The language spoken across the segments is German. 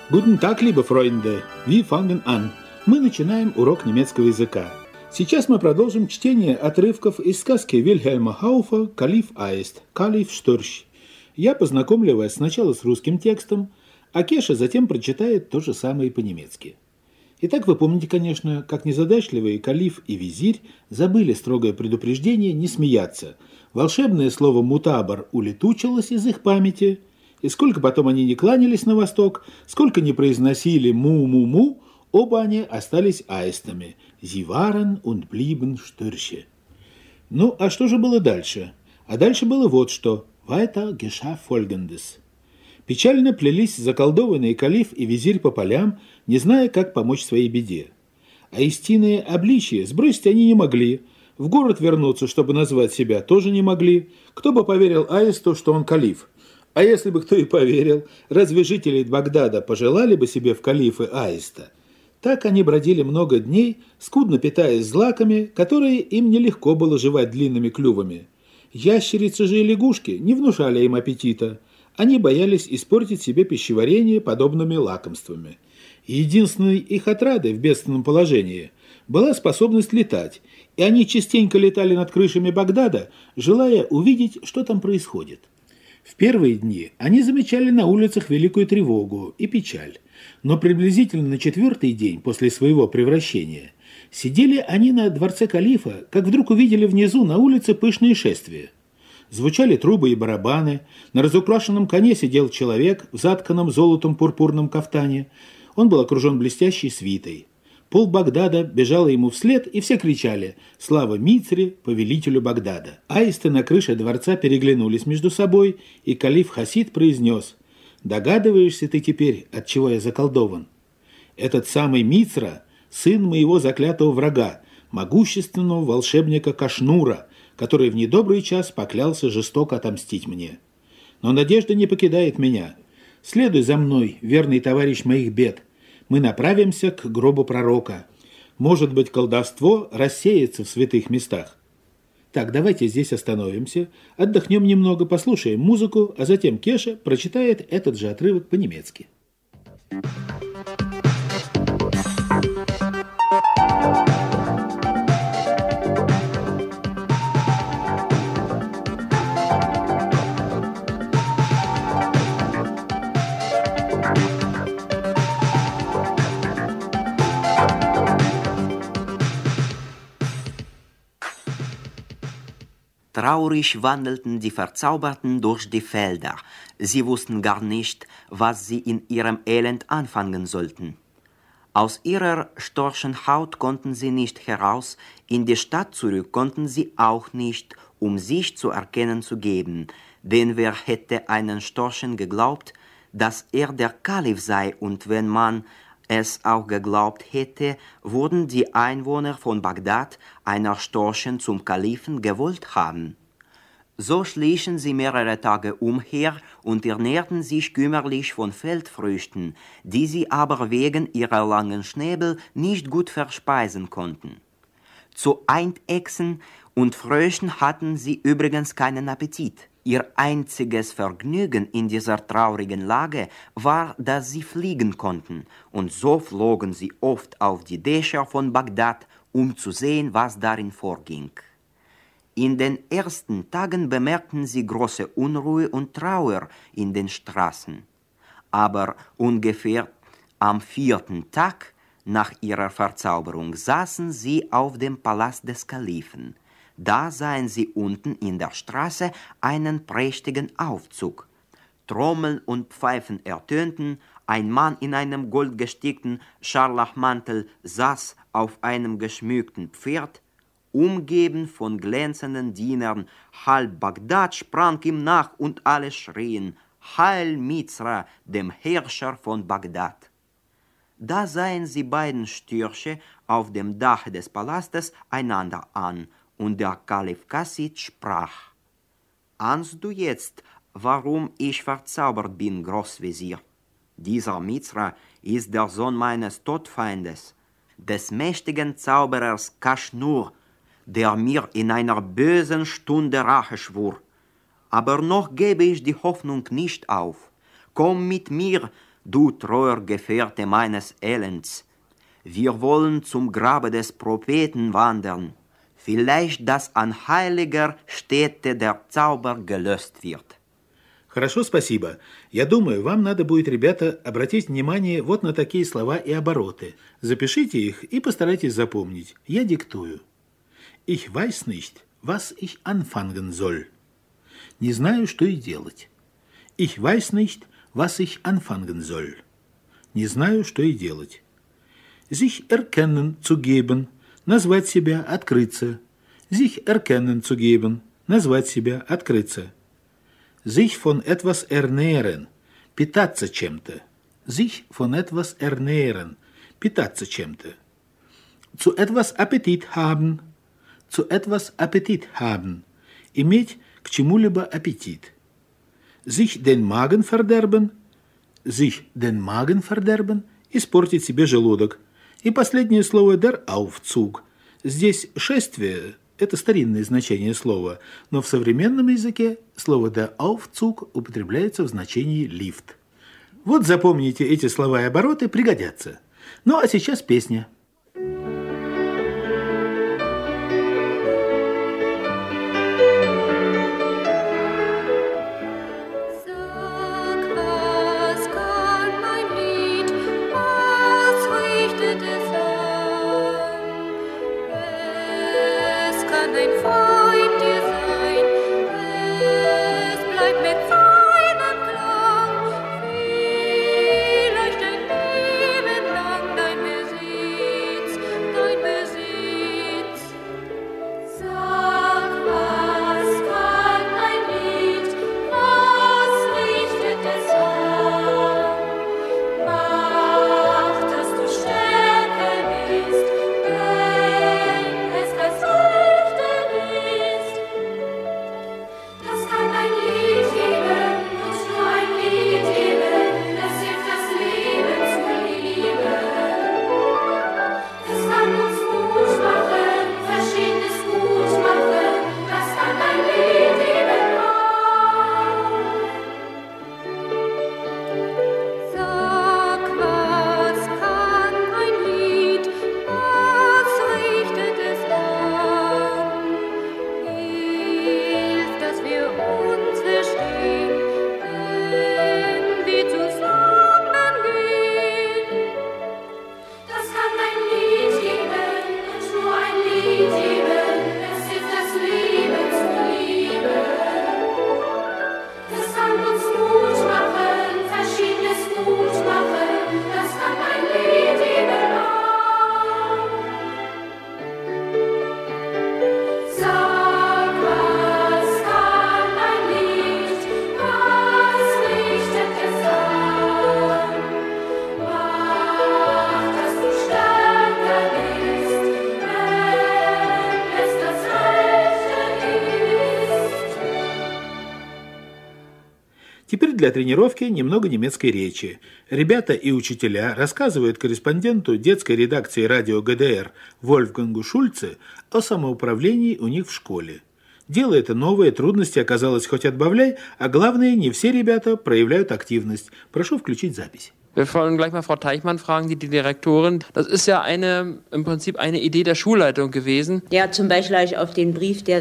Guten Tag, liebe Freunde! Wir fangen an. Мы начинаем урок немецкого языка. Сейчас мы продолжим чтение отрывков из сказки Вильгельма Хауфа «Калиф Аист», «Калиф Штурш». Я познакомлю вас сначала с русским текстом, а Кеша затем прочитает то же самое по-немецки. Итак, вы помните, конечно, как незадачливые Калиф и Визирь забыли строгое предупреждение не смеяться. Волшебное слово «мутабар» улетучилось из их памяти, и сколько потом они не кланялись на восток, сколько не произносили «му-му-му», оба они остались аистами. «Sie waren und blieben Störche». Ну, а что же было дальше? А дальше было вот что. «Weiter geschah folgendes». Печально плелись заколдованные Калиф и Визирь по полям, не зная, как помочь своей беде. А истинное обличие сбросить они не могли. В город вернуться, чтобы назвать себя, тоже не могли. Кто бы поверил Аисту, что он Калиф? А если бы кто и поверил, разве жители Багдада пожелали бы себе в Калифы Аиста? Так они бродили много дней, скудно питаясь злаками, которые им нелегко было жевать длинными клювами. Ящерицы же и лягушки не внушали им аппетита. Они боялись испортить себе пищеварение подобными лакомствами. Единственной их отрадой в бедственном положении была способность летать, и они частенько летали над крышами Багдада, желая увидеть, что там происходит. В первые дни они замечали на улицах великую тревогу и печаль, но приблизительно на 4-й день после своего превращения сидели они на дворце Калифа, как вдруг увидели внизу на улице пышные шествия. Звучали трубы и барабаны, на разукрашенном коне сидел человек в затканном золотом пурпурном кафтане. Он был окружен блестящей свитой. Пол Багдада бежало ему вслед, и все кричали «Слава Мицре, повелителю Багдада!». Аисты на крыше дворца переглянулись между собой, и Калиф Хасид произнес «Догадываешься ты теперь, от чего я заколдован? Этот самый Мицра – сын моего заклятого врага, могущественного волшебника Кашнура, который в недобрый час поклялся жестоко отомстить мне. Но надежда не покидает меня. Следуй за мной, верный товарищ моих бед. Мы направимся к гробу пророка. Может быть, колдовство рассеется в святых местах. Так, давайте здесь остановимся, отдохнем немного, послушаем музыку, а затем Кеша прочитает этот же отрывок по-немецки. Traurig wandelten die Verzauberten durch die Felder. Sie wussten gar nicht, was sie in ihrem Elend anfangen sollten. Aus ihrer storchen Haut konnten sie nicht heraus, in die Stadt zurück konnten sie auch nicht, um sich zu erkennen zu geben. Denn wer hätte einen Storchen geglaubt, dass er der Kalif sei, und wenn man es auch geglaubt hätte, wurden die Einwohner von Bagdad einer Storchen zum Kalifen gewollt haben. So schlichen sie mehrere Tage umher und ernährten sich kümmerlich von Feldfrüchten, die sie aber wegen ihrer langen Schnäbel nicht gut verspeisen konnten. Zu Eidechsen und Fröschen hatten sie übrigens keinen Appetit. Ihr einziges Vergnügen in dieser traurigen Lage war, dass sie fliegen konnten, und so flogen sie oft auf die Dächer von Bagdad, um zu sehen, was darin vorging. In den ersten Tagen bemerkten sie große Unruhe und Trauer in den Straßen. Aber ungefähr am 4. Tag nach ihrer Verzauberung saßen sie auf dem Palast des Kalifen. Da sahen sie unten in der Straße einen prächtigen Aufzug. Trommeln und Pfeifen ertönten, ein Mann in einem goldgestickten Scharlachmantel saß auf einem geschmückten Pferd, umgeben von glänzenden Dienern. Halb Bagdad sprang ihm nach und alle schrien, Heil Mizra, dem Herrscher von Bagdad. Da sahen sie beiden Störche auf dem Dach des Palastes einander an, und der Kalif Kassid sprach, Ahnst du jetzt, warum ich verzaubert bin, Großvezier? Dieser Mizra ist der Sohn meines Todfeindes, des mächtigen Zauberers Kaschnur, der mir in einer bösen Stunde Rache schwur. Aber noch gebe ich die Hoffnung nicht auf. Komm mit mir du treuer Gefährte meines Elends. Wir wollen zum Grabe des Propheten wandern. Vielleicht, dass an heiliger Stätte der Zauber gelöst wird. Хорошо, спасибо. Я думаю, вам надо будет, ребята, обратить внимание вот на такие слова и обороты. Запишите их и постарайтесь запомнить. Я диктую. Ich weiß nicht, was ich anfangen soll. Не знаю, что и делать. Ich weiß nicht, was ich anfangen soll. Не знаю, что и делать. Sich erkennen zu geben. Назвать себя, открыться. Sich erkennen zu geben. Назвать себя, открыться. Sich von etwas ernähren. Питаться чем-то. Sich von etwas ernähren. Питаться чем-то. Zu etwas Appetit haben. Zu etwas Appetit haben. Иметь к чему-либо аппетит. Sich den Magen verderben. Sich den Magen verderben. Испортить себе желудок. И последнее слово der Aufzug. Здесь шествие – это старинное значение слова, но в современном языке слово der Aufzug употребляется в значении лифт. Вот запомните эти слова и обороты, пригодятся. Ну а сейчас песня. Теперь для тренировки немного немецкой речи. Ребята и учителя рассказывают корреспонденту детской редакции радио ГДР Вольфгангу Шульце о самоуправлении у них в школе. Дело это новое, трудности оказалось хоть отбавляй, а главное, не все ребята проявляют активность. Прошу включить запись. Wir wollen gleich mal Frau Teichmann fragen, die Direktorin. Das ist ja im Prinzip eine Idee der Schulleitung gewesen. Ja, zum Beispiel habe ich auf den Brief der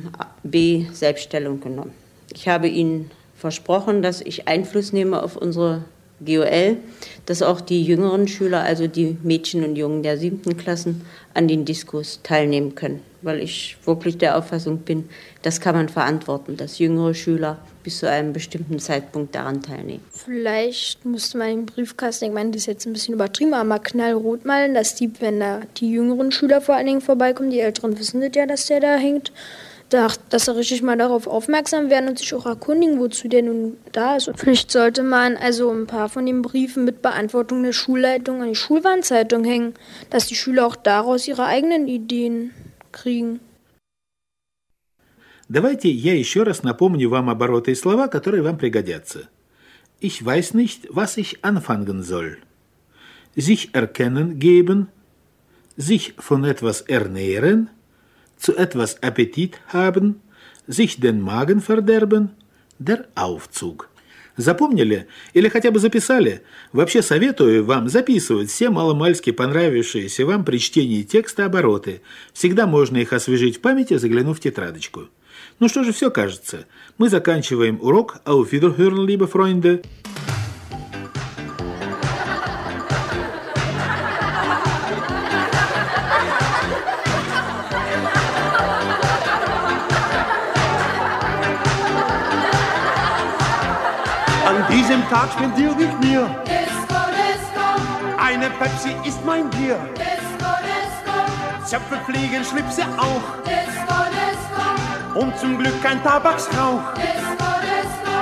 7b Selbststellung genommen. Ich habe Ihnen versprochen, dass ich Einfluss nehme auf unsere GOL, dass auch die jüngeren Schüler, also die Mädchen und Jungen der 7. Klassen, an den Diskurs teilnehmen können. Weil ich wirklich der Auffassung bin, das kann man verantworten, dass jüngere Schüler bis zu einem bestimmten Zeitpunkt daran teilnehmen. Vielleicht müsste man den Briefkasten, ich meine, das ist jetzt ein bisschen übertrieben, aber mal knallrot malen, dass wenn da die jüngeren Schüler vor allen Dingen vorbeikommen, die Älteren wissen das ja, dass der da hängt, dass sie richtig mal darauf aufmerksam werden und sich auch erkundigen, wozu der nun da ist. Und vielleicht sollte man also ein paar von den Briefen mit Beantwortung der Schulleitung an die Schulwarnzeitung hängen, dass die Schüler auch daraus ihre eigenen Ideen kriegen. Давайте я еще раз напомню вам обороты и слова, которые вам пригодятся. Ich weiß nicht, was ich anfangen soll. Sich erkennen geben, sich von etwas ernähren, zu etwas Appetit haben, sich den Magen verderben, der Aufzug. Запомнили или хотя бы записали? Вообще советую вам записывать все маломальски понравившиеся вам при чтении текста обороты. Всегда можно их освежить в памяти, заглянув в тетрадочку. Ну что же, все кажется. Мы заканчиваем урок. Auf Wiederhören, liebe Freunde. An diesem Tag spendiere ich mir Disco, Disco, eine Pepsi ist mein Bier. Disco, Disco, Zöpfe fliegen, Schlipse auch Disco, Disco, und zum Glück kein Tabaksrauch. Disco, Disco,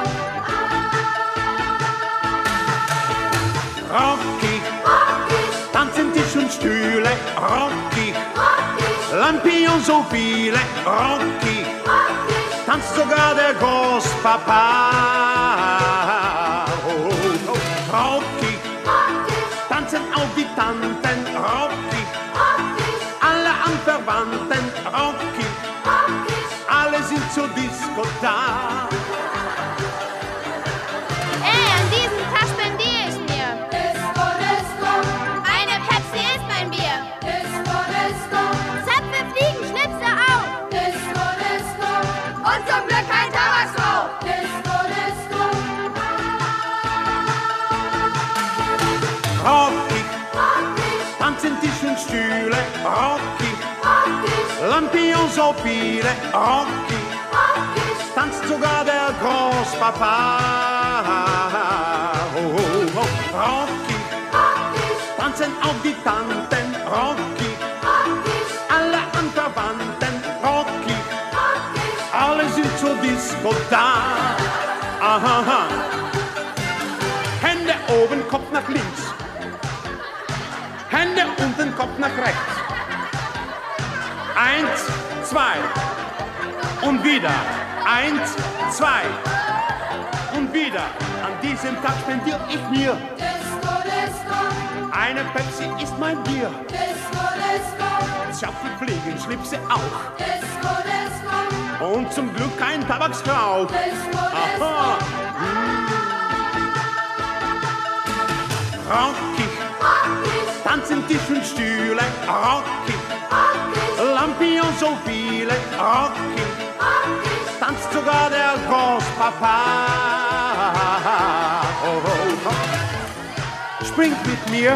Rockig, rockig, tanzen Tisch und Stühle. Rockig, rockig, Lampion so viele. Rockig, rockig, tanzt sogar der Großpapa. Rockig, rockig, tanzen auch die Tanten. Rockig, rockig, alle Anverwandten. Rockig, rockig. alle sind zur Disco da. Ey, an diesem Tag spendiere ich mir. Disco, Disco, Eine Pepsi ist mein Bier. Disco, Disco, Zöpfe fliegen, Schnipse auch. Disco, Disco, Und zum Glück kein Tabaksrauch. Disco, Disco, Rockig, rockig, tanzen Tisch und Stühle. Rockig, rockig, Lampion so viele. Rockig, rockig, tanzt sogar der Großpapa. Rockig, rockig, tanzen auch die Tanten. Rockig, rockig, alle Anverwandten. Rockig, rockig. alle sind zur Disco da. Aha. Hände oben, Kopf nach links. Hände unten, Kopf nach rechts. 1, 2. Und wieder. 1, 2. Und wieder. An diesem Tag spendiere ich mir. Disco, Disco, Eine Pepsi ist mein Bier. Disco, Disco, Zöpfe fliegen, Schlipse auch. Disco, Disco, Und zum Glück kein Tabaksrauch. Disco, Aha. Rockig, rockig, tanzen Tisch und Stühle. Rockig, rockig, Lampion so viele. Rockig, rockig, tanzt sogar der Großpapa. Springt mit mir.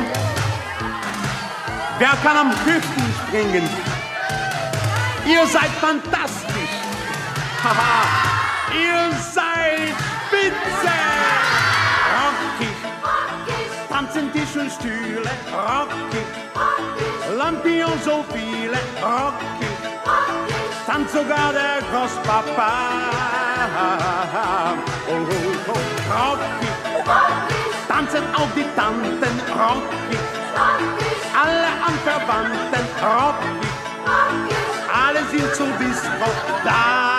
Wer kann am höchsten springen? Ihr seid fantastisch. Haha, ihr seid spitze. Rockig, rockig, tanzen Tisch und Stühle. Rockig, rockig, Lampion so viele. Rockig, rockig, tanzt sogar der Großpapa. Rockig, rockig, tanzen auch die Tanten. Rockig, rockig, alle Anverwandten. Rockig, rockig. alle sind zur Disco da.